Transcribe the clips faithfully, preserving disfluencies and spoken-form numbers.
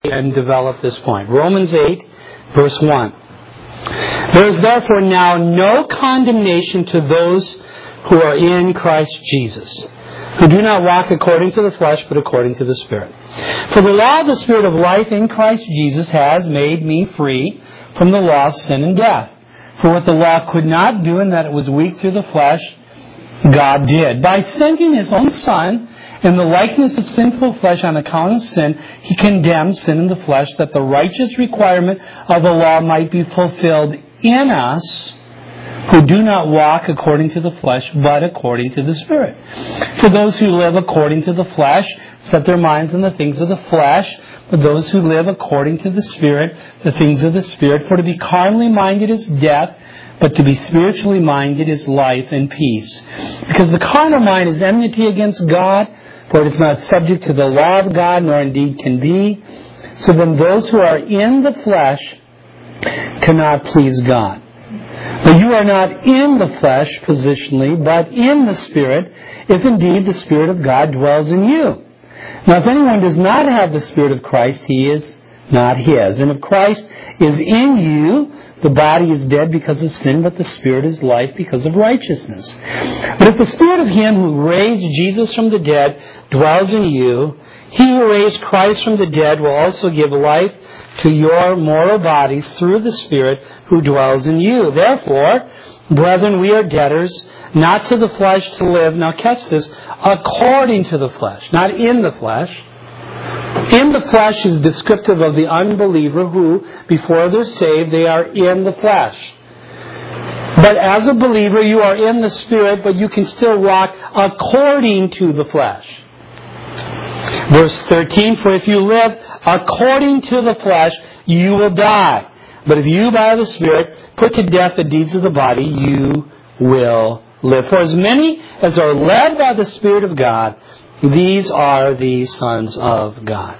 and develop this point. Romans eight, verse one. There is therefore now no condemnation to those who are in Christ Jesus, who do not walk according to the flesh, but according to the Spirit. For the law of the Spirit of life in Christ Jesus has made me free from the law of sin and death. For what the law could not do, in that it was weak through the flesh, God did. By sending His own Son in the likeness of sinful flesh on account of sin, He condemned sin in the flesh, that the righteous requirement of the law might be fulfilled in us, who do not walk according to the flesh, but according to the Spirit. For those who live according to the flesh set their minds on the things of the flesh, but those who live according to the Spirit, the things of the Spirit. For to be carnally minded is death, but to be spiritually minded is life and peace. Because the carnal mind is enmity against God, for it is not subject to the law of God, nor indeed can be. So then those who are in the flesh cannot please God. But you are not in the flesh positionally, but in the Spirit, if indeed the Spirit of God dwells in you. Now if anyone does not have the Spirit of Christ, he is not his. And if Christ is in you, the body is dead because of sin, but the Spirit is life because of righteousness. But if the Spirit of Him who raised Jesus from the dead dwells in you, He who raised Christ from the dead will also give life to your mortal bodies through the Spirit who dwells in you. Therefore, brethren, we are debtors, not to the flesh to live. Now catch this, according to the flesh, not in the flesh. In the flesh is descriptive of the unbeliever who, before they're saved, they are in the flesh. But as a believer, you are in the Spirit, but you can still walk according to the flesh. Verse thirteen, for if you live according to the flesh, you will die. But if you by the Spirit put to death the deeds of the body, you will live. For as many as are led by the Spirit of God, these are the sons of God.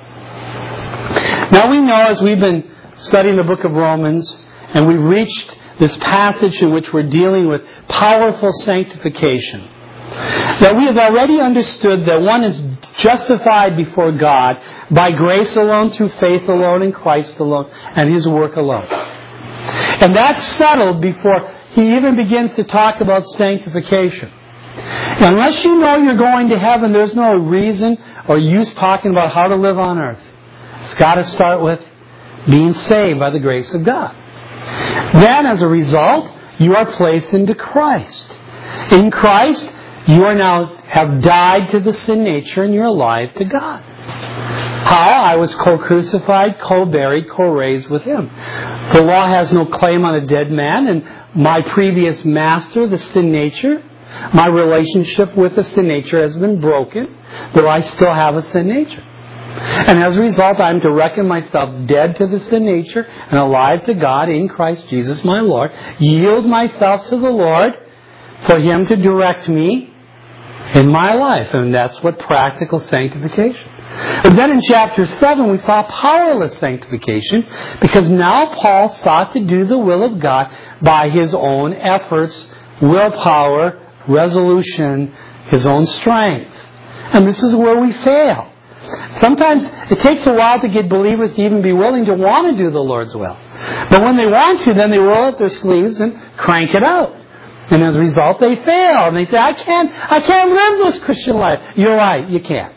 Now we know, as we've been studying the book of Romans, and we've reached this passage in which we're dealing with powerful sanctification, that we have already understood that one is justified before God by grace alone, through faith alone, in Christ alone, and His work alone. And that's settled before he even begins to talk about sanctification. Unless you know you're going to heaven, there's no reason or use talking about how to live on earth. It's got to start with being saved by the grace of God. Then, as a result, you are placed into Christ. In Christ, you are now have died to the sin nature and you're alive to God. How? I was co-crucified, co-buried, co-raised with Him. The law has no claim on a dead man, and my previous master, the sin nature, my relationship with the sin nature has been broken, though I still have a sin nature. And as a result, I am to reckon myself dead to the sin nature and alive to God in Christ Jesus my Lord. Yield myself to the Lord for Him to direct me in my life. And that's what practical sanctification. But then in chapter seven, we saw powerless sanctification, because now Paul sought to do the will of God by his own efforts, willpower, resolution, his own strength. And this is where we fail. Sometimes it takes a while to get believers to even be willing to want to do the Lord's will. But when they want to, then they roll up their sleeves and crank it out. And as a result, they fail. And they say, I can't, I can't live this Christian life. You're right, you can't.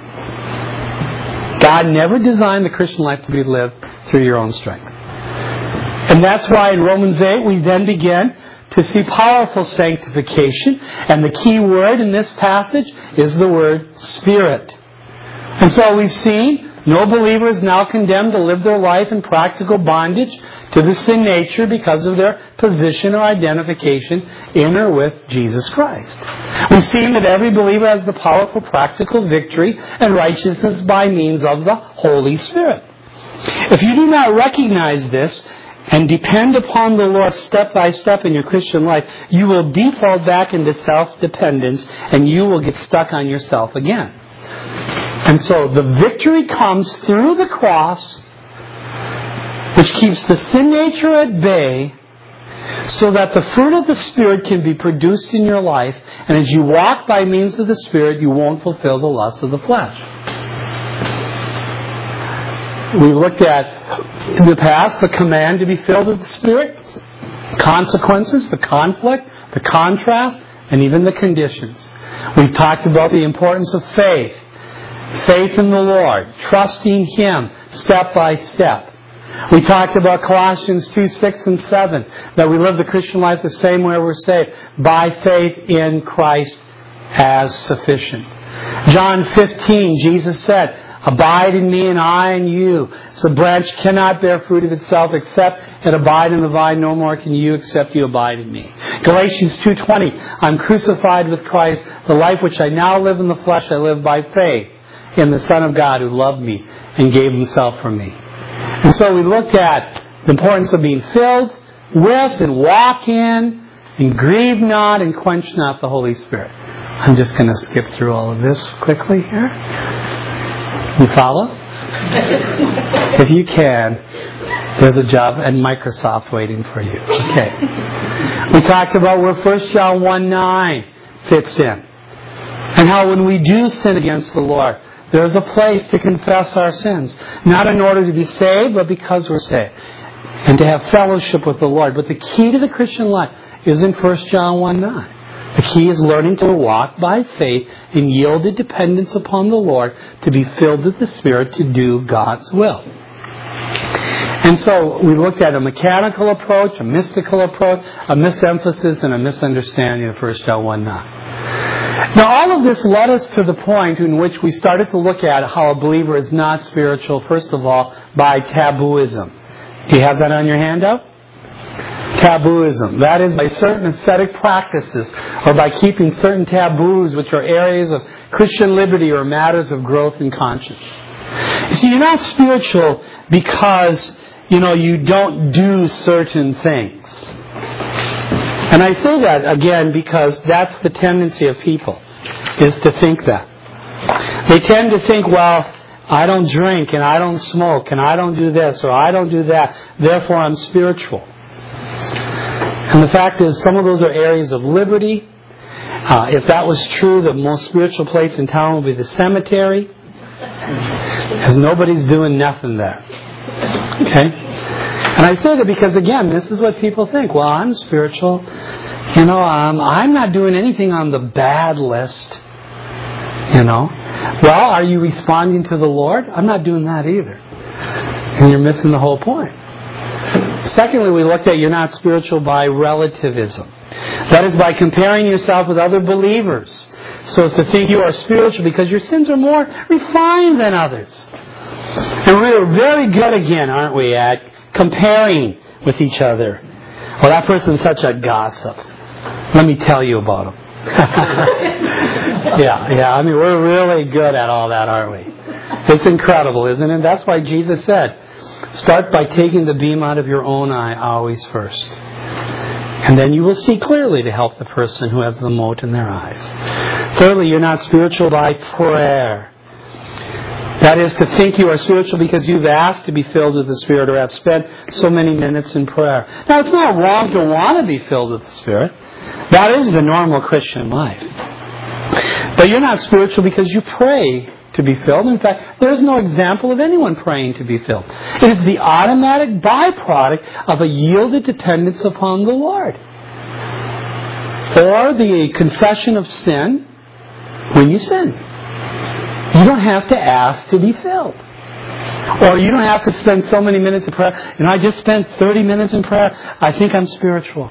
God never designed the Christian life to be lived through your own strength. And that's why in Romans eight we then begin to see powerful sanctification. And the key word in this passage is the word Spirit. And so we've seen no believer is now condemned to live their life in practical bondage to the sin nature because of their position or identification in or with Jesus Christ. We've seen that every believer has the powerful practical victory and righteousness by means of the Holy Spirit. If you do not recognize this and depend upon the Lord step by step in your Christian life, you will default back into self-dependence and you will get stuck on yourself again. And so the victory comes through the cross, which keeps the sin nature at bay, so that the fruit of the Spirit can be produced in your life. And as you walk by means of the Spirit, you won't fulfill the lusts of the flesh. we looked at, in the past, the command to be filled with the Spirit, consequences, the conflict, the contrast, and even the conditions. We've talked about the importance of faith. Faith in the Lord, trusting Him step by step. We talked about Colossians two, six, and seven, that we live the Christian life the same way we're saved, by faith in Christ as sufficient. John fifteen, Jesus said, "Abide in me and I in you. So the branch cannot bear fruit of itself except it abide in the vine. No more can you except you abide in me." Galatians two twenty, "I'm crucified with Christ. The life which I now live in the flesh I live by faith in the Son of God who loved me and gave Himself for me." And so we looked at the importance of being filled with and walk in and grieve not and quench not the Holy Spirit. I'm just going to skip through all of this quickly here. You follow? If you can, there's a job at Microsoft waiting for you. Okay. We talked about where First John one nine fits in. And how when we do sin against the Lord, there's a place to confess our sins. Not in order to be saved, but because we're saved. And to have fellowship with the Lord. But the key to the Christian life is in First John one nine. The key is learning to walk by faith in yielded dependence upon the Lord, to be filled with the Spirit to do God's will. And so we looked at a mechanical approach, a mystical approach, a misemphasis, and a misunderstanding of First John one nine. Now all of this led us to the point in which we started to look at how a believer is not spiritual, first of all, by tabooism. Do you have that on your handout? Tabooism. That is by certain ascetic practices or by keeping certain taboos, which are areas of Christian liberty or matters of growth in conscience. You see, you're not spiritual because, you know, you don't do certain things. And I say that, again, because that's the tendency of people, is to think that. They tend to think, well, I don't drink, and I don't smoke, and I don't do this, or I don't do that, therefore I'm spiritual. And the fact is, some of those are areas of liberty. Uh, if that was true, the most spiritual place in town would be the cemetery, because nobody's doing nothing there. Okay? And I say that because, again, this is what people think. Well, I'm spiritual. You know, um, I'm not doing anything on the bad list. You know. Well, are you responding to the Lord? I'm not doing that either. And you're missing the whole point. Secondly, we looked at you're not spiritual by relativism. That is by comparing yourself with other believers, so as to think you are spiritual because your sins are more refined than others. And we're very good again, aren't we, at comparing with each other. Well, that person's such a gossip. Let me tell you about him. yeah, yeah. I mean, we're really good at all that, aren't we? It's incredible, isn't it? That's why Jesus said, start by taking the beam out of your own eye always first. And then you will see clearly to help the person who has the mote in their eyes. Thirdly, you're not spiritual by prayer. That is to think you are spiritual because you've asked to be filled with the Spirit or have spent so many minutes in prayer. Now, it's not wrong to want to be filled with the Spirit. That is the normal Christian life. But you're not spiritual because you pray to be filled. In fact, there's no example of anyone praying to be filled. It is the automatic byproduct of a yielded dependence upon the Lord. Or the confession of sin when you sin. You don't have to ask to be filled. Or you don't have to spend so many minutes in prayer. You know, I just spent thirty minutes in prayer. I think I'm spiritual.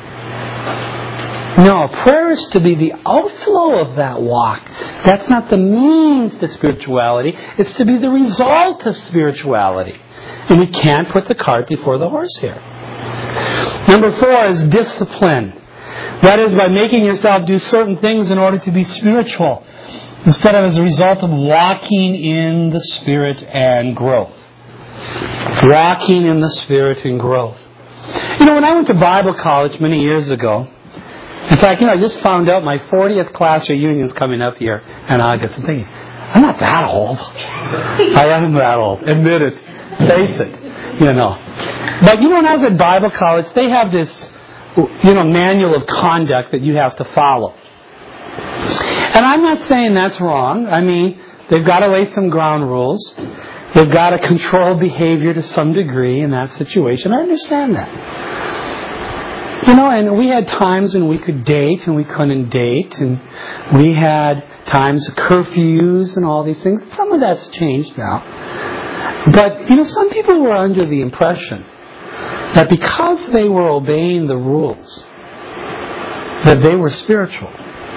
No, prayer is to be the outflow of that walk. That's not the means to spirituality. It's to be the result of spirituality. And we can't put the cart before the horse here. Number four is discipline. That is by making yourself do certain things in order to be spiritual, instead of as a result of walking in the Spirit and growth. Walking in the Spirit and growth. You know, when I went to Bible college many years ago, in fact, you know, I just found out my fortieth class reunion is coming up here in August. I'm thinking, I'm not that old. I am that old. Admit it. Face it. You know. But, you know, when I was at Bible college, they have this, you know, manual of conduct that you have to follow. And I'm not saying that's wrong. I mean, they've got to lay some ground rules. They've got to control behavior to some degree in that situation. I understand that. You know, and we had times when we could date and we couldn't date, and we had times of curfews and all these things. Some of that's changed now. But, you know, some people were under the impression that because they were obeying the rules, that they were spiritual.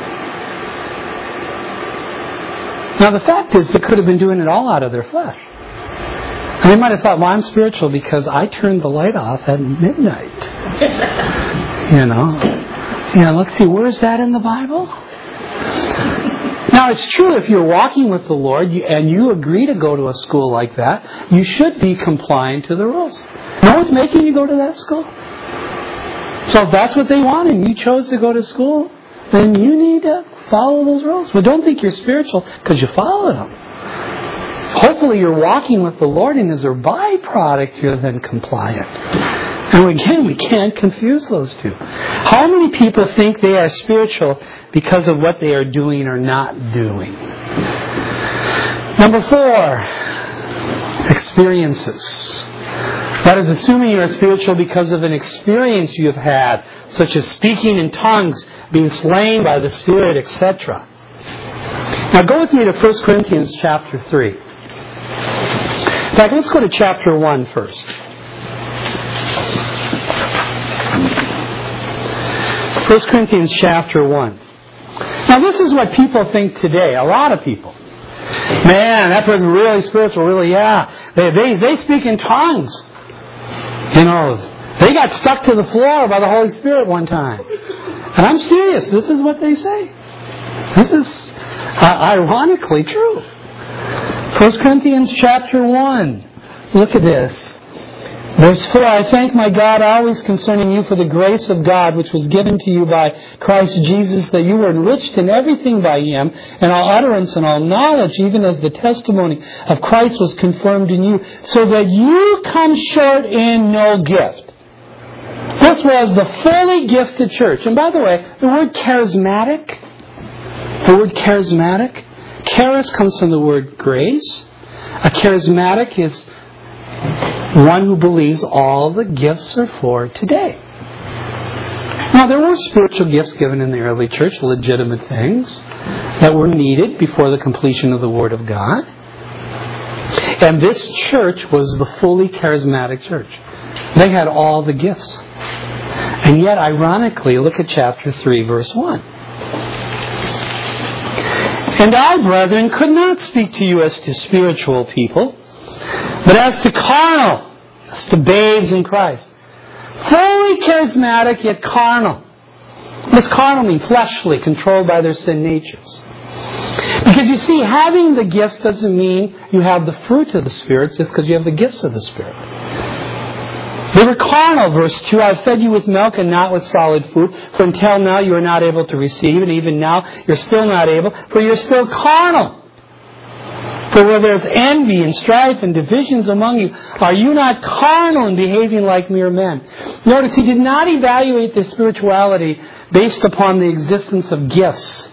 Now, the fact is, they could have been doing it all out of their flesh. And they might have thought, well, I'm spiritual because I turned the light off at midnight. You know. Yeah, let's see, where is that in the Bible? Now, it's true, if you're walking with the Lord and you agree to go to a school like that, you should be compliant to the rules. No one's making you go to that school. So if that's what they want and you chose to go to school, then you need to follow those rules. But don't think you're spiritual because you followed them. Hopefully you're walking with the Lord, and as a byproduct, you're then compliant. And again, we can't confuse those two. How many people think they are spiritual because of what they are doing or not doing? Number four, experiences. That is, assuming you are spiritual because of an experience you have had, such as speaking in tongues, being slain by the Spirit, et cetera. Now go with me to First Corinthians chapter three. In fact, let's go to chapter one first. First Corinthians chapter one. Now this is what people think today. A lot of people. Man, that person's really spiritual, really, yeah. They, they, they speak in tongues. You know, they got stuck to the floor by the Holy Spirit one time. And I'm serious. This is what they say. This is uh, ironically true. First Corinthians chapter one. Look at this. Verse four, I thank my God always concerning you for the grace of God which was given to you by Christ Jesus, that you were enriched in everything by Him, in all utterance and all knowledge, even as the testimony of Christ was confirmed in you, so that you come short in no gift. This was the fully gifted church. And by the way, the word charismatic, the word charismatic, charis comes from the word grace. A charismatic is one who believes all the gifts are for today. Now, there were spiritual gifts given in the early church, legitimate things that were needed before the completion of the Word of God. And this church was the fully charismatic church. They had all the gifts. And yet, ironically, look at chapter three, verse one. And I, brethren, could not speak to you as to spiritual people, but as to carnal, as to babes in Christ. Fully charismatic, yet carnal. What does carnal mean? Fleshly, controlled by their sin natures. Because you see, having the gifts doesn't mean you have the fruit of the Spirit, just because you have the gifts of the Spirit. They were carnal, verse two. I fed you with milk and not with solid food, for until now you are not able to receive, and even now you're still not able, for you're still carnal. For where there's envy and strife and divisions among you, are you not carnal and behaving like mere men? Notice he did not evaluate their spirituality based upon the existence of gifts.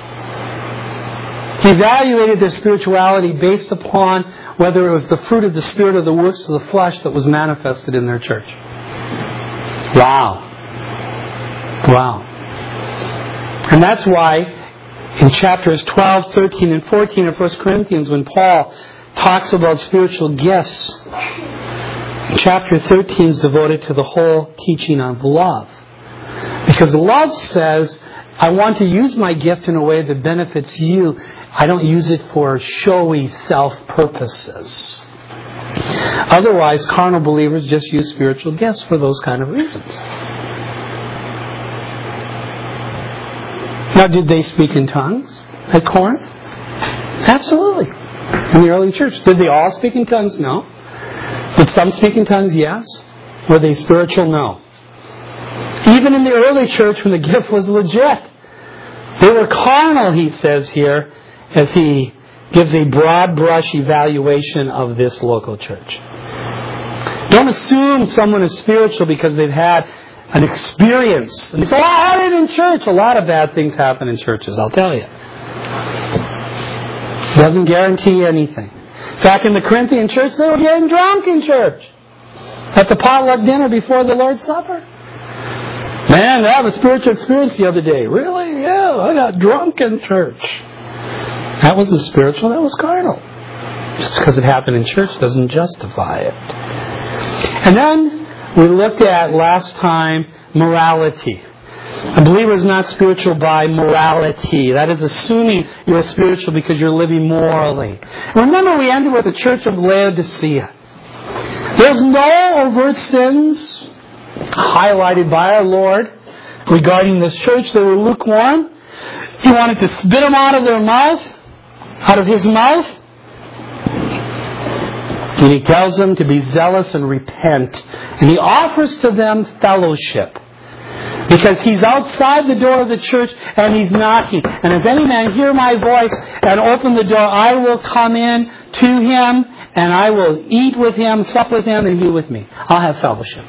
He evaluated their spirituality based upon whether it was the fruit of the Spirit or the works of the flesh that was manifested in their church. Wow. Wow. And that's why in chapters twelve, thirteen, and fourteen of First Corinthians, when Paul talks about spiritual gifts, chapter thirteen is devoted to the whole teaching of love. Because love says, I want to use my gift in a way that benefits you. I don't use it for showy self-purposes. Otherwise, carnal believers just use spiritual gifts for those kind of reasons. Now, did they speak in tongues at Corinth? Absolutely. In the early church. Did they all speak in tongues? No. Did some speak in tongues? Yes. Were they spiritual? No. Even in the early church, when the gift was legit, they were carnal, he says here, as he gives a broad brush evaluation of this local church. Don't assume someone is spiritual because they've had an experience. And so, oh, I did in church. A lot of bad things happen in churches, I'll tell you. It doesn't guarantee anything. Back in the Corinthian church, they were getting drunk in church. At the potluck dinner before the Lord's Supper. Man, I have a spiritual experience the other day. Really? Yeah, I got drunk in church. That wasn't spiritual, that was carnal. Just because it happened in church doesn't justify it. And then we looked at last time morality. A believer is not spiritual by morality. That is assuming you're spiritual because you're living morally. Remember, we ended with the church of Laodicea. There's no overt sins highlighted by our Lord regarding this church. They were lukewarm. He wanted to spit them out of their mouth, out of His mouth. And He tells them to be zealous and repent. And He offers to them fellowship. Because He's outside the door of the church and He's knocking. And if any man hear my voice and open the door, I will come in to him and I will eat with him, sup with him, and he with me. I'll have fellowship.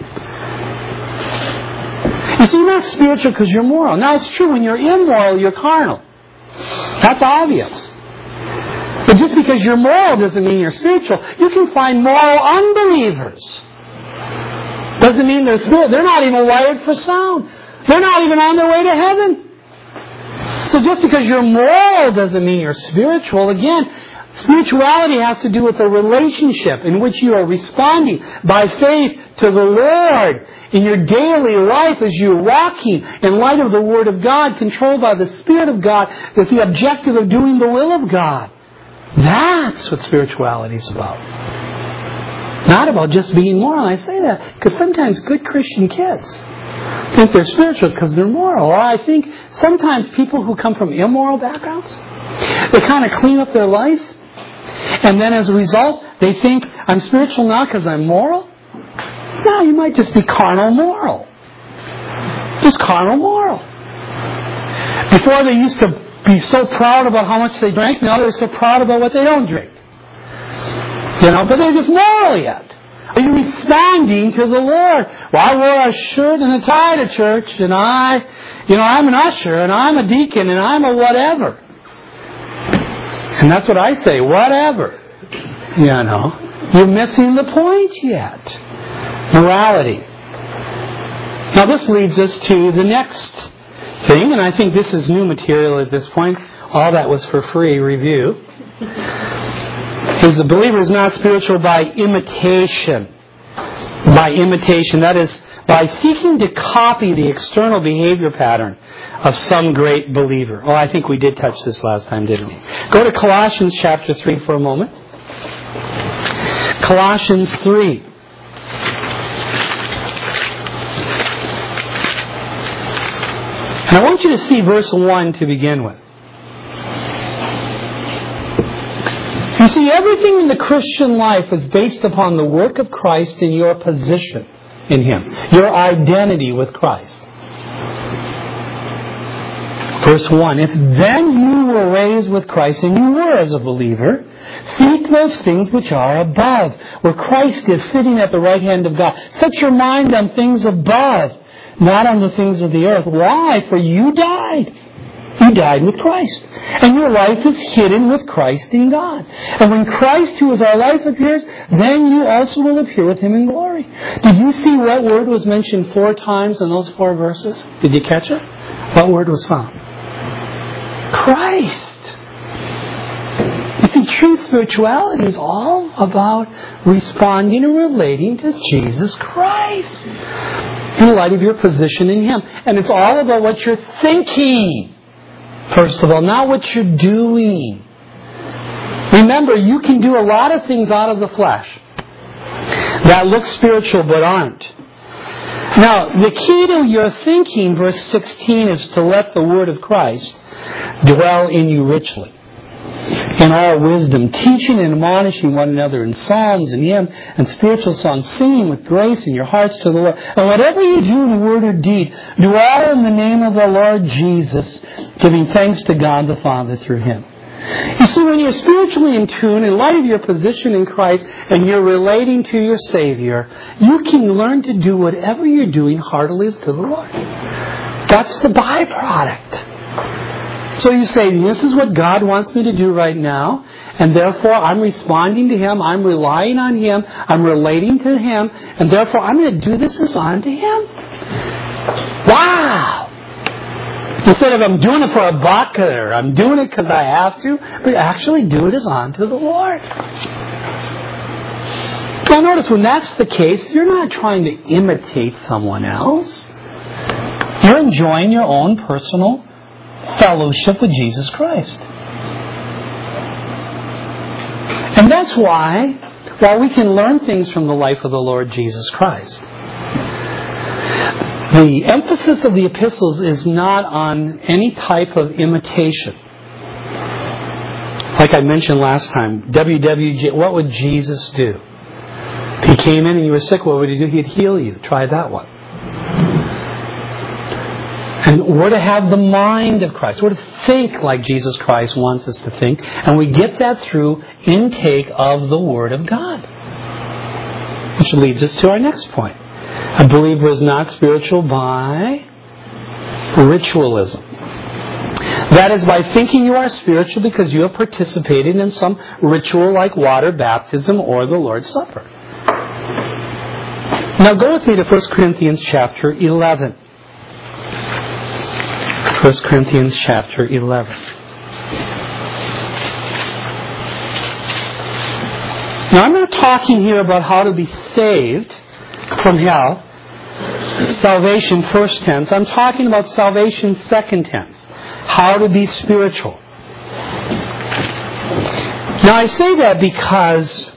You see, you're not spiritual because you're moral. Now, it's true, when you're immoral, you're carnal. That's obvious. But just because you're moral doesn't mean you're spiritual. You can find moral unbelievers. Doesn't mean they're spiritual. They're not even wired for sound. They're not even on their way to heaven. So just because you're moral doesn't mean you're spiritual. Again, spirituality has to do with the relationship in which you are responding by faith to the Lord in your daily life as you're walking in light of the Word of God, controlled by the Spirit of God, with the objective of doing the will of God. That's what spirituality is about. Not about just being moral. I say that because sometimes good Christian kids think they're spiritual because they're moral. Or I think sometimes people who come from immoral backgrounds, they kind of clean up their life. And then as a result, they think, I'm spiritual now because I'm moral? No, you might just be carnal moral. Just carnal moral. Before they used to be so proud about how much they drank, now they're so proud about what they don't drink. You know, but they're just moral yet. Are you responding to the Lord? Well, I wore a shirt and a tie to church, and I, you know, I'm an usher, and I'm a deacon, and I'm a whatever. And that's what I say, whatever. You know, you're missing the point yet. Morality. Now this leads us to the next thing, and I think this is new material at this point. All that was for free review. Is the believer is not spiritual by imitation. By imitation, that is, by seeking to copy the external behavior pattern of some great believer. Oh, I think we did touch this last time, didn't we? Go to Colossians chapter three for a moment. Colossians three. And I want you to see verse one to begin with. You see, everything in the Christian life is based upon the work of Christ and your position in Him. Your identity with Christ. Verse one, if then you were raised with Christ, and you were as a believer, seek those things which are above, where Christ is sitting at the right hand of God. Set your mind on things above, not on the things of the earth. Why? For you died. You died with Christ. And your life is hidden with Christ in God. And when Christ, who is our life, appears, then you also will appear with Him in glory. Did you see what word was mentioned four times in those four verses? Did you catch it? What word was found? Christ. You see, true spirituality is all about responding and relating to Jesus Christ in light of your position in Him. And it's all about what you're thinking. First of all, not what you're doing. Remember, you can do a lot of things out of the flesh that look spiritual but aren't. Now, the key to your thinking, verse sixteen, is to let the Word of Christ dwell in you richly, in all wisdom, teaching and admonishing one another in psalms and hymns and spiritual songs, singing with grace in your hearts to the Lord. And whatever you do in word or deed, do all in the name of the Lord Jesus, giving thanks to God the Father through Him. You see, when you're spiritually in tune, in light of your position in Christ, and you're relating to your Savior, you can learn to do whatever you're doing heartily as to the Lord. That's the byproduct. So you say, this is what God wants me to do right now, and therefore I'm responding to Him, I'm relying on Him, I'm relating to Him, and therefore I'm going to do this as unto Him. Wow! Instead of I'm doing it for a buck, or I'm doing it because I have to, but actually do it as unto the Lord. Now notice, when that's the case, you're not trying to imitate someone else. You're enjoying your own personal fellowship with Jesus Christ. And that's why, while we can learn things from the life of the Lord Jesus Christ, the emphasis of the epistles is not on any type of imitation. Like I mentioned last time, W W J, what would Jesus do? If He came in and you were sick, what would He do? He'd heal you. Try that one. And we're to have the mind of Christ. We're to think like Jesus Christ wants us to think. And we get that through intake of the Word of God. Which leads us to our next point. A believer is not spiritual by ritualism. That is, by thinking you are spiritual because you have participated in some ritual like water baptism or the Lord's Supper. Now go with me to First Corinthians chapter eleven. First Corinthians chapter eleven. Now I'm not talking here about how to be saved from hell. Salvation first tense. I'm talking about salvation second tense. How to be spiritual. Now I say that because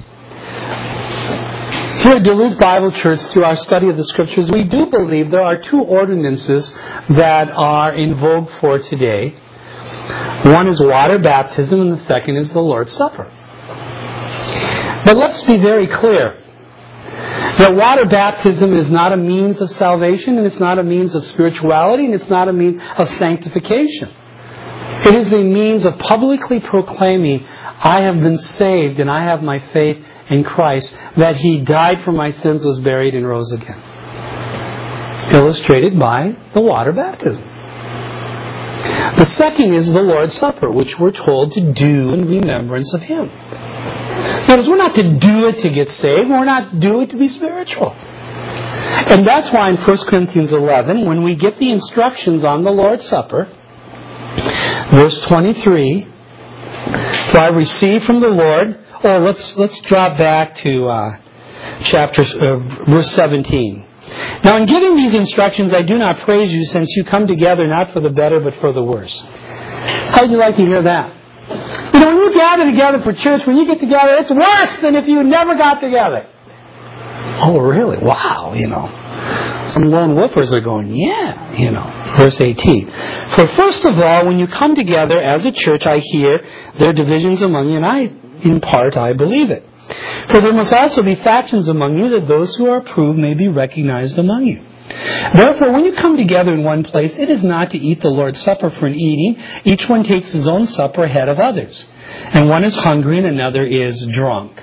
here at Duluth Bible Church, through our study of the Scriptures, we do believe there are two ordinances that are in vogue for today. One is water baptism, and the second is the Lord's Supper. But let's be very clear that water baptism is not a means of salvation, and it's not a means of spirituality, and it's not a means of sanctification. It is a means of publicly proclaiming, I have been saved and I have my faith in Christ, that He died for my sins, was buried, and rose again. Illustrated by the water baptism. The second is the Lord's Supper, which we're told to do in remembrance of Him. Notice, we're not to do it to get saved, we're not to do it to be spiritual. And that's why in First Corinthians eleven, when we get the instructions on the Lord's Supper, verse twenty-three, for I received from the Lord. Oh, let's let's drop back to uh, chapter uh, verse seventeen. Now, in giving these instructions, I do not praise you, since you come together not for the better, but for the worse. How would you like to hear that? You know, when you gather together for church, when you get together, it's worse than if you never got together. Oh, really? Wow, you know. Some lone wolfers are going, yeah, you know. Verse eighteen. For first of all, when you come together as a church, I hear there are divisions among you, and I, in part, I believe it. For there must also be factions among you, that those who are approved may be recognized among you. Therefore, when you come together in one place, it is not to eat the Lord's Supper for an eating. Each one takes his own supper ahead of others. And one is hungry and another is drunk.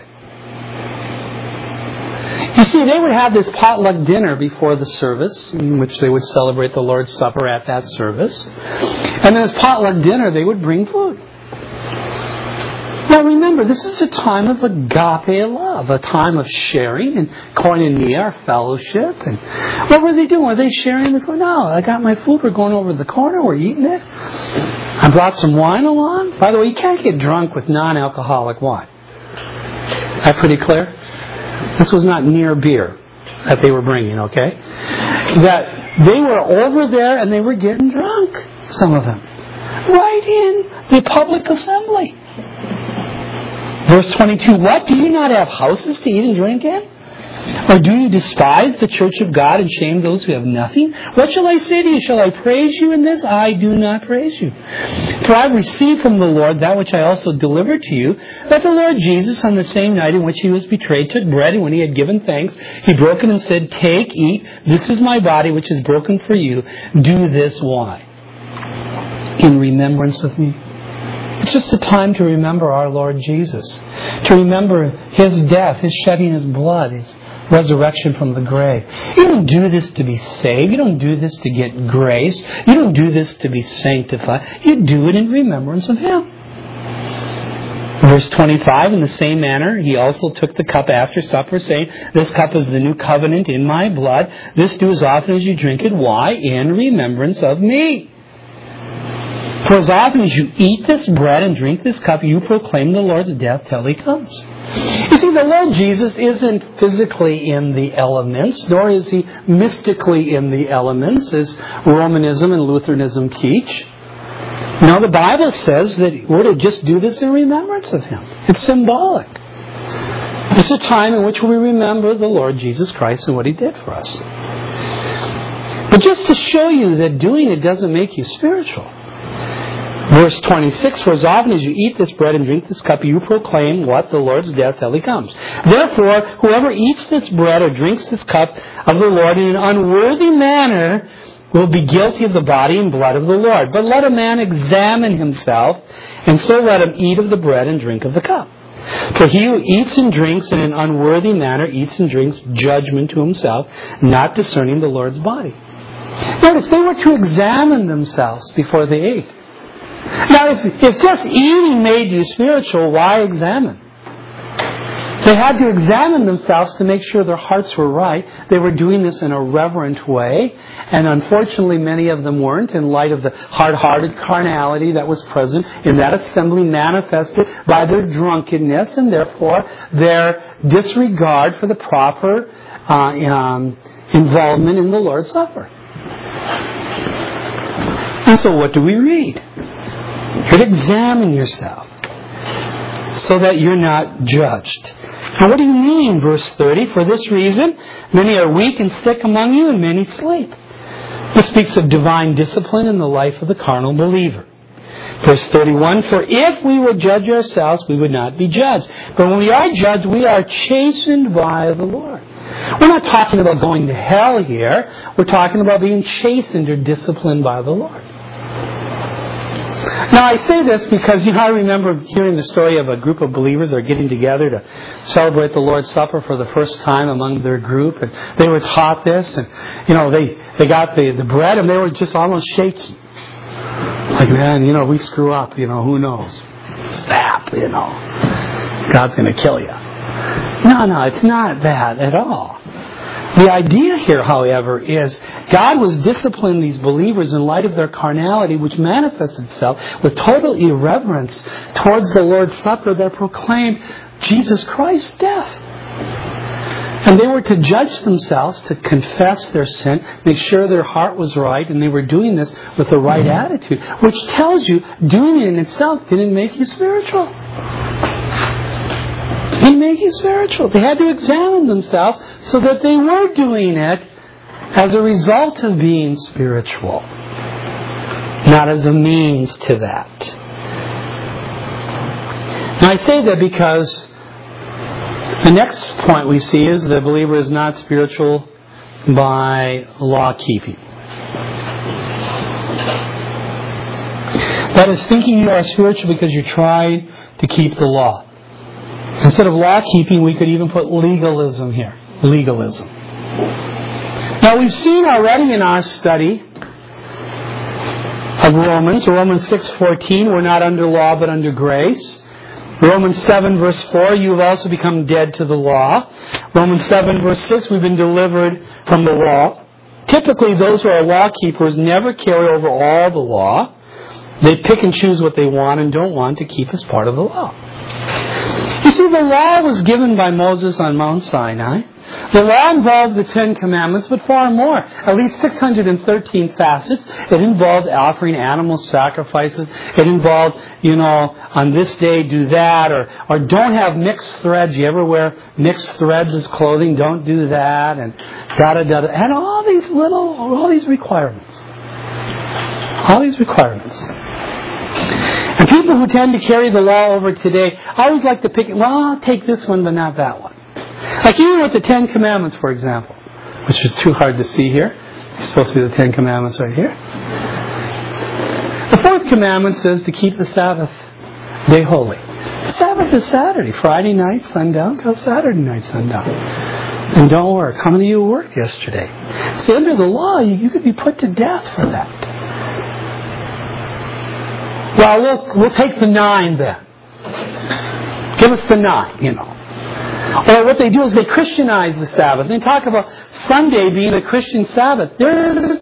You see, they would have this potluck dinner before the service, in which they would celebrate the Lord's Supper at that service. And in this potluck dinner, they would bring food. Now remember, this is a time of agape love, a time of sharing and koinonia, our fellowship. And what were they doing? Were they sharing the food? No, I got my food. We're going over to the corner. We're eating it. I brought some wine along. By the way, you can't get drunk with non-alcoholic wine. Is that pretty clear? This was not near beer that they were bringing, okay? That they were over there and they were getting drunk, some of them. Right in the public assembly. Verse twenty-two, what? Do you not have houses to eat and drink in? Or do you despise the church of God and shame those who have nothing? What shall I say to you? Shall I praise you in this? I do not praise you. For I received from the Lord that which I also delivered to you, that the Lord Jesus, on the same night in which He was betrayed, took bread, and when He had given thanks, He broke it and said, take, eat, this is my body which is broken for you. Do this, why? In remembrance of me. It's just a time to remember our Lord Jesus. To remember His death, His shedding His blood, His resurrection from the grave. You don't do this to be saved. You don't do this to get grace. You don't do this to be sanctified. You do it in remembrance of Him. Verse twenty-five, in the same manner, He also took the cup after supper, saying, "This cup is the new covenant in my blood. This do as often as you drink it." Why? In remembrance of me. For as often as you eat this bread and drink this cup, you proclaim the Lord's death till He comes. You see, the Lord Jesus isn't physically in the elements, nor is He mystically in the elements, as Romanism and Lutheranism teach. No, the Bible says that we're to just do this in remembrance of Him. It's symbolic. It's a time in which we remember the Lord Jesus Christ and what He did for us. But just to show you that doing it doesn't make you spiritual. Verse twenty-six, for as often as you eat this bread and drink this cup, you proclaim what? The Lord's death till He comes. Therefore, whoever eats this bread or drinks this cup of the Lord in an unworthy manner will be guilty of the body and blood of the Lord. But let a man examine himself, and so let him eat of the bread and drink of the cup. For he who eats and drinks in an unworthy manner eats and drinks judgment to himself, not discerning the Lord's body. Notice, they were to examine themselves before they ate. Now, if, if just eating made you spiritual, why examine? They had to examine themselves to make sure their hearts were right. They were doing this in a reverent way, and unfortunately many of them weren't, in light of the hard-hearted carnality that was present in that assembly, manifested by their drunkenness and therefore their disregard for the proper uh, um, involvement in the Lord's Supper. And so what do we read? You're to examine yourself so that you're not judged. Now what do you mean, verse thirty? For this reason, many are weak and sick among you, and many sleep. This speaks of divine discipline in the life of the carnal believer. Verse thirty-one, for if we would judge ourselves, we would not be judged. But when we are judged, we are chastened by the Lord. We're not talking about going to hell here. We're talking about being chastened or disciplined by the Lord. Now, I say this because, you know, I remember hearing the story of a group of believers that are getting together to celebrate the Lord's Supper for the first time among their group. And they were taught this, and, you know, they, they got the, the bread, and they were just almost shaky. Like, man, you know, we screw up, you know, who knows? Zap, you know. God's going to kill you. No, no, it's not that at all. The idea here, however, is God was disciplining these believers in light of their carnality, which manifests itself with total irreverence towards the Lord's Supper that proclaimed Jesus Christ's death. And they were to judge themselves, to confess their sin, make sure their heart was right, and they were doing this with the right attitude, which tells you doing it in itself didn't make you spiritual. They make you spiritual. They had to examine themselves so that they were doing it as a result of being spiritual, not as a means to that. Now I say that because the next point we see is the believer is not spiritual by law keeping. That is, thinking you are spiritual because you try to keep the law. Instead of law keeping, we could even put legalism here. Legalism. Now we've seen already in our study of Romans, Romans six fourteen, we're not under law but under grace. Romans seven verse four, you have also become dead to the law. Romans seven verse six, we've been delivered from the law. Typically those who are law keepers never carry over all the law. They pick and choose what they want and don't want to keep as part of the law. You see, the law was given by Moses on Mount Sinai. The law involved the Ten Commandments, but far more. At least six hundred thirteen facets. It involved offering animal sacrifices. It involved, you know, on this day do that, or, or don't have mixed threads. You ever wear mixed threads as clothing? Don't do that, and da-da-da-da. And all these little, all these requirements. All these requirements. And people who tend to carry the law over today always like to pick it. Well, I'll take this one, but not that one. Like even with the Ten Commandments, for example, which is too hard to see here. It's supposed to be the Ten Commandments right here. The fourth commandment says to keep the Sabbath day holy. The Sabbath is Saturday, Friday night, sundown, till Saturday night, sundown. And don't work. How many of you worked yesterday? See, under the law, you, you could be put to death for that. Well, we'll, we'll take the nine then. Give us the nine, you know. Or what they do is they Christianize the Sabbath. They talk about Sunday being a Christian Sabbath. There is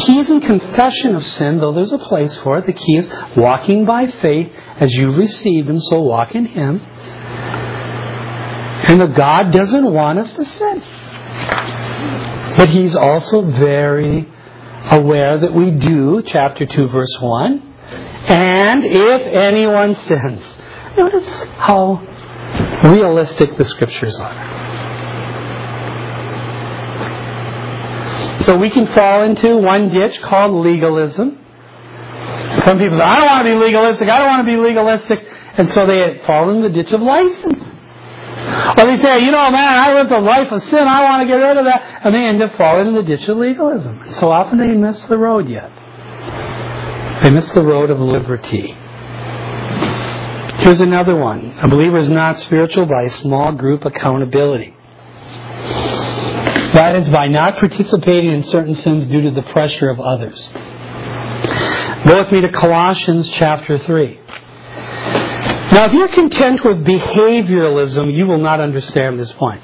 key isn't confession of sin, though there's a place for it. The key is walking by faith as you've received Him, so walk in Him. And that God doesn't want us to sin. But He's also very aware that we do, chapter two, verse one. And if anyone sins. Notice how realistic the Scriptures are. So we can fall into one ditch called legalism. Some people say, I don't want to be legalistic, I don't want to be legalistic. And so they fall in the ditch of license. Or they say, you know, man, I lived a life of sin, I want to get rid of that. And they end up falling in the ditch of legalism. And so often they miss the road yet. They miss the road of liberty. Here's another one. A believer is not spiritual by small group accountability. That is by not participating in certain sins due to the pressure of others. Go with me to Colossians chapter three. Now, if you're content with behavioralism, you will not understand this point.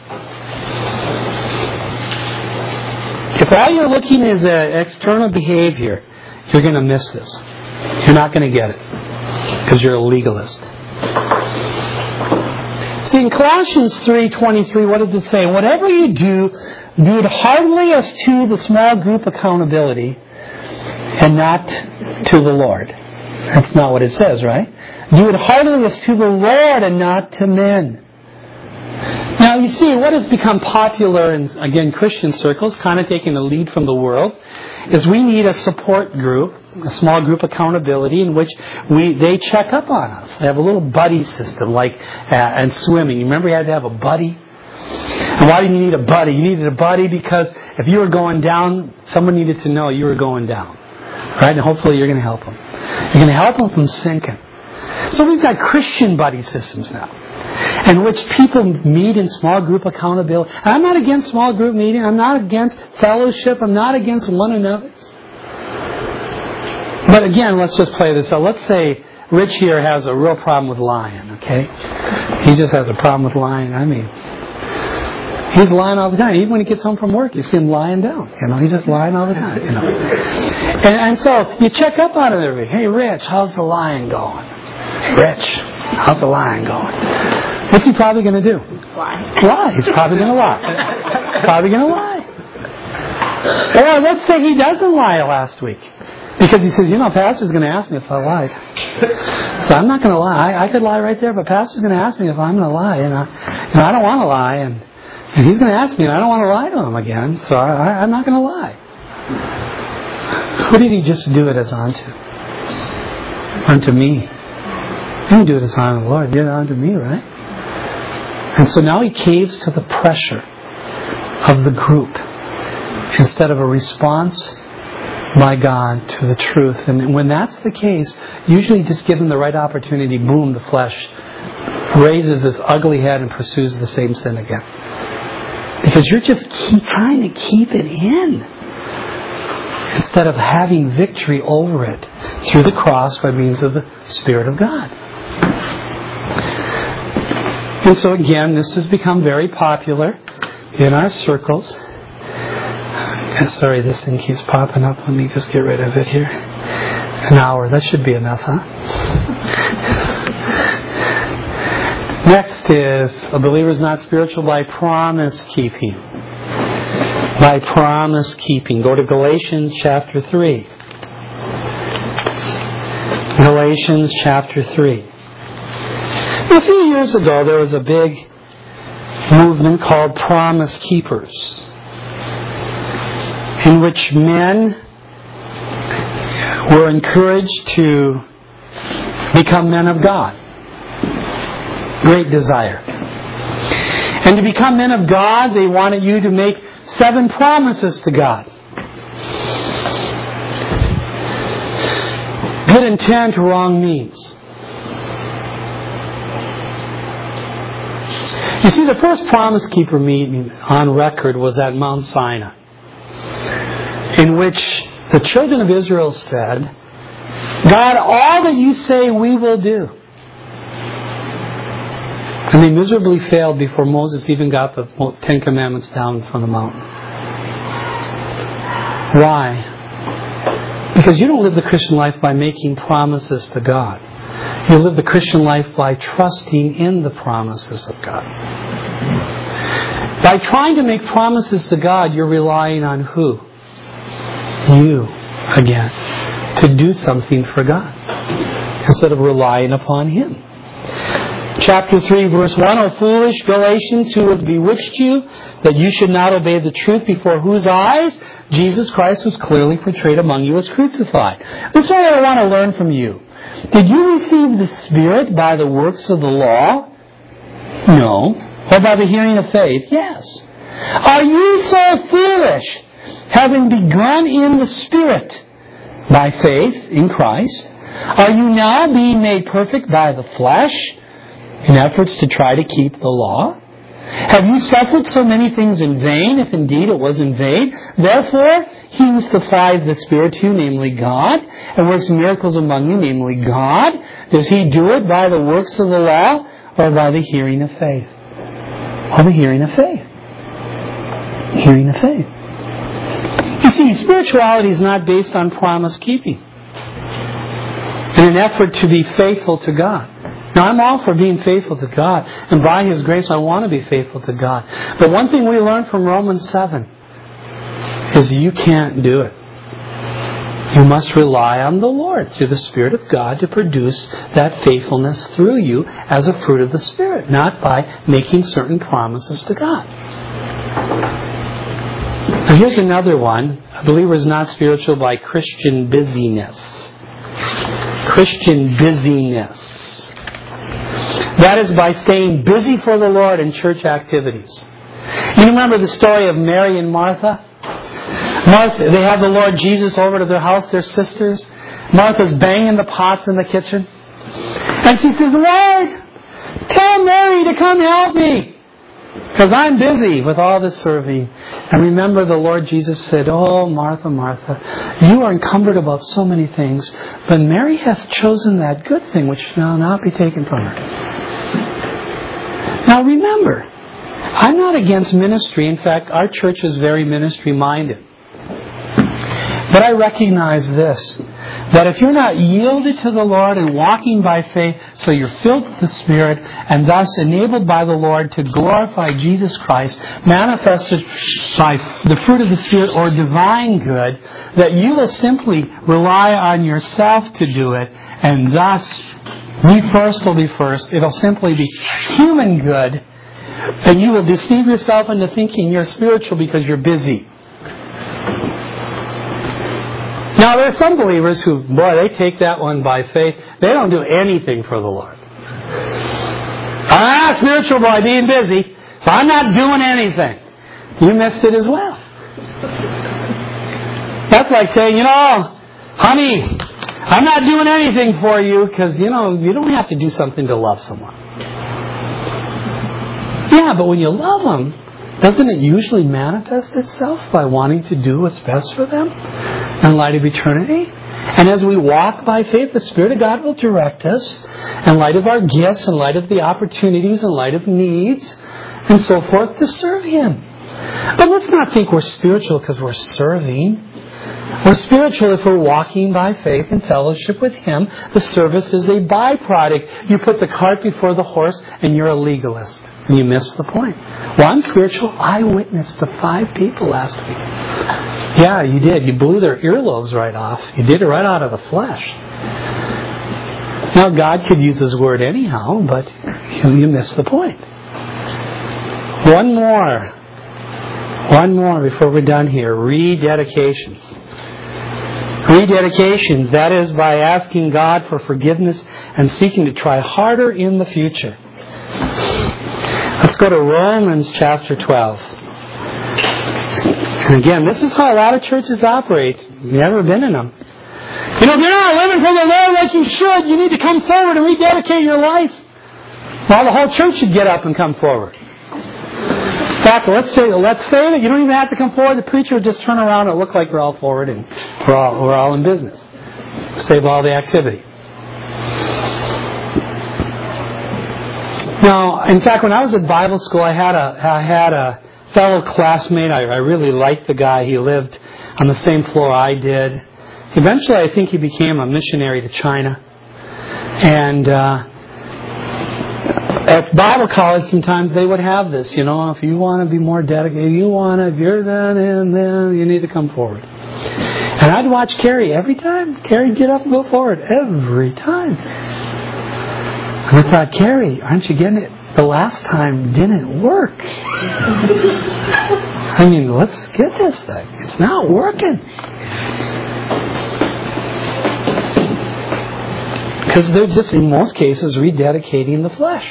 If all you're looking is at external behavior, you're going to miss this. You're not going to get it because you're a legalist. See, in Colossians three twenty-three, what does it say? Whatever you do, do it heartily as to the small group accountability and not to the Lord. That's not what it says, right? Do it heartily as to the Lord and not to men. Now, you see, what has become popular in, again, Christian circles, kind of taking a lead from the world, is we need a support group, a small group accountability in which we they check up on us. They have a little buddy system, like uh, and swimming. You remember you had to have a buddy? And why did you need a buddy? You needed a buddy because if you were going down, someone needed to know you were going down. Right? And hopefully you're going to help them. You're going to help them from sinking. So we've got Christian buddy systems now, in which people meet in small group accountability. And I'm not against small group meeting. I'm not against fellowship. I'm not against one another's. But again, let's just play this out. Let's say Rich here has a real problem with lying, okay? He just has a problem with lying. I mean, he's lying all the time. Even when he gets home from work, you see him lying down. You know, he's just lying all the time, you know. And, and so you check up on it every day. Hey, Rich, how's the lying going? Hey, Rich, how's the lying going? What's he probably going to do? Lie. Lie. He's probably going to lie. Probably going to lie. Or let's say he doesn't lie last week. Because he says, you know, Pastor's going to ask me if I lied. So I'm not going to lie. I, I could lie right there, but Pastor's going to ask me if I'm going to lie. And I, you know, I don't want to lie. And, and he's going to ask me, and I don't want to lie to him again. So I, I'm not going to lie. Who did he just do it as unto? Unto me. He didn't do it as unto the Lord. He did it unto me, right? And so now he caves to the pressure of the group instead of a response by God to the truth. And when that's the case, usually just given the right opportunity, boom, the flesh raises its ugly head and pursues the same sin again. Because you're just keep trying to keep it in instead of having victory over it through the cross by means of the Spirit of God. And so again, this has become very popular in our circles. Sorry, this thing keeps popping up. Let me just get rid of it here. An hour. That should be enough, huh? Next is, a believer is not spiritual by promise keeping. By promise keeping. Go to Galatians chapter three. Galatians chapter three. A few years ago, there was a big movement called Promise Keepers, in which men were encouraged to become men of God. Great desire. And to become men of God, they wanted you to make seven promises to God. Good intent, wrong means. You see, the first Promise Keeper meeting on record was at Mount Sinai, in which the children of Israel said, God, all that you say we will do. And they miserably failed before Moses even got the Ten Commandments down from the mountain. Why? Because you don't live the Christian life by making promises to God. You live the Christian life by trusting in the promises of God. By trying to make promises to God, you're relying on who? You, again, to do something for God, instead of relying upon Him. Chapter three, verse one, O foolish Galatians, who has bewitched you, that you should not obey the truth, before whose eyes Jesus Christ was clearly portrayed among you as crucified. This is what I want to learn from you. Did you receive the Spirit by the works of the law? No. Or by the hearing of faith? Yes. Are you so foolish, having begun in the Spirit by faith in Christ? Are you now being made perfect by the flesh, in efforts to try to keep the law? Have you suffered so many things in vain, if indeed it was in vain? Therefore, He who supplies the Spirit to you, namely God, and works miracles among you, namely God, does He do it by the works of the law, or by the hearing of faith? By the hearing of faith. Hearing of faith. You see, spirituality is not based on promise keeping, in an effort to be faithful to God. Now, I'm all for being faithful to God, and by His grace I want to be faithful to God. But one thing we learn from Romans seven is you can't do it. You must rely on the Lord through the Spirit of God to produce that faithfulness through you as a fruit of the Spirit, not by making certain promises to God. Now, here's another one. A believer is not spiritual by Christian busyness. Christian busyness. That is by staying busy for the Lord in church activities. You remember the story of Mary and Martha? Martha, they have the Lord Jesus over to their house, their sisters. Martha's banging the pots in the kitchen. And she says, Lord, tell Mary to come help me, because I'm busy with all this serving. And remember, the Lord Jesus said, Oh, Martha, Martha, you are encumbered about so many things, but Mary hath chosen that good thing which shall not be taken from her. Now remember, I'm not against ministry. In fact, our church is very ministry-minded. But I recognize this, that if you're not yielded to the Lord and walking by faith, so you're filled with the Spirit, and thus enabled by the Lord to glorify Jesus Christ, manifested by the fruit of the Spirit or divine good, that you will simply rely on yourself to do it, and thus, me first will be first. It'll simply be human good, and you will deceive yourself into thinking you're spiritual because you're busy. Now, there are some believers who, boy, they take that one by faith. They don't do anything for the Lord. I'm not spiritual by being busy, so I'm not doing anything. You missed it as well. That's like saying, you know, honey, I'm not doing anything for you because, you know, you don't have to do something to love someone. Yeah, but when you love them, doesn't it usually manifest itself by wanting to do what's best for them in light of eternity? And as we walk by faith, the Spirit of God will direct us in light of our gifts, in light of the opportunities, in light of needs, and so forth, to serve Him. But let's not think we're spiritual because we're serving. We're spiritual if we're walking by faith in fellowship with Him. The service is a byproduct. You put the cart before the horse and you're a legalist. And you miss the point. Well, I'm spiritual. I witnessed to five people last week. Yeah, you did. You blew their earlobes right off. You did it right out of the flesh. Now, God could use His Word anyhow, but you missed the point. One more. One more before we're done here. Rededications. Rededications, that is by asking God for forgiveness and seeking to try harder in the future. Let's go to Romans chapter twelve. And again, this is how a lot of churches operate. You've never been in them. You know, if you're not living for the Lord like you should, you need to come forward and rededicate your life. Well, the whole church should get up and come forward. In fact, let's say, let's say that you don't even have to come forward. The preacher will just turn around and look like we're all forward and we're all, we're all in business. Save all the activity. Now, in fact, when I was at Bible school, I had a, I had a fellow classmate. I, I really liked the guy. He lived on the same floor I did. eventually I think he became a missionary to China. And uh, at Bible college sometimes they would have this, you know, if you want to be more dedicated, you want to, if you're then and then, you need to come forward. And I'd watch Carrie every time. Carrie'd get up and go forward. Every time. And I thought, Carrie, aren't you getting it? The last time didn't work. I mean, let's get this thing. It's not working. Because they're just, in most cases, rededicating the flesh.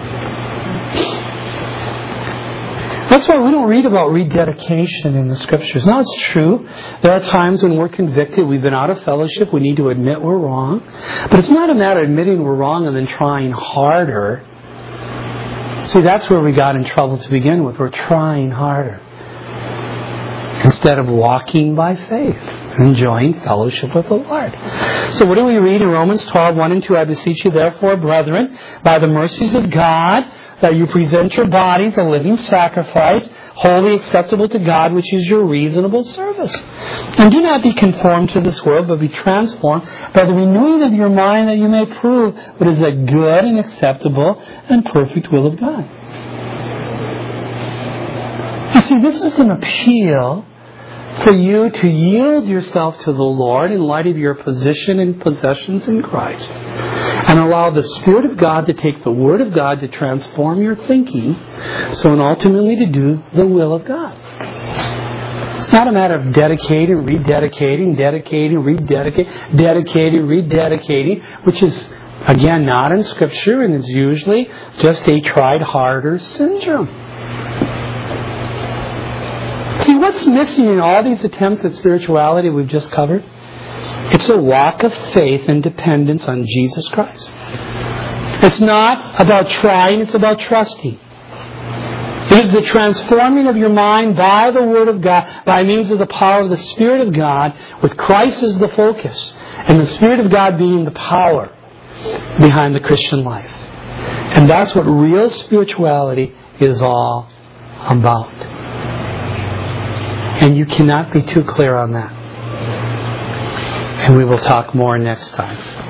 That's why we don't read about rededication in the Scriptures. Now, it's true. There are times when we're convicted, we've been out of fellowship, we need to admit we're wrong. But it's not a matter of admitting we're wrong and then trying harder. See, that's where we got in trouble to begin with. We're trying harder. Instead of walking by faith, enjoying fellowship with the Lord. So what do we read in Romans twelve, one and two? I beseech you, therefore, brethren, by the mercies of God, that you present your bodies a living sacrifice, wholly acceptable to God, which is your reasonable service. And do not be conformed to this world, but be transformed by the renewing of your mind, that you may prove what is the good and acceptable and perfect will of God. You see, this is an appeal for you to yield yourself to the Lord in light of your position and possessions in Christ, and allow the Spirit of God to take the Word of God to transform your thinking, so and ultimately to do the will of God. It's not a matter of dedicating, rededicating, dedicating, rededicating, dedicating, rededicating, which is, again, not in Scripture, and it's usually just a tried harder syndrome. See, what's missing in all these attempts at spirituality we've just covered? It's a walk of faith and dependence on Jesus Christ. It's not about trying, it's about trusting. It is the transforming of your mind by the Word of God, by means of the power of the Spirit of God, with Christ as the focus, and the Spirit of God being the power behind the Christian life. And that's what real spirituality is all about. And you cannot be too clear on that. And we will talk more next time.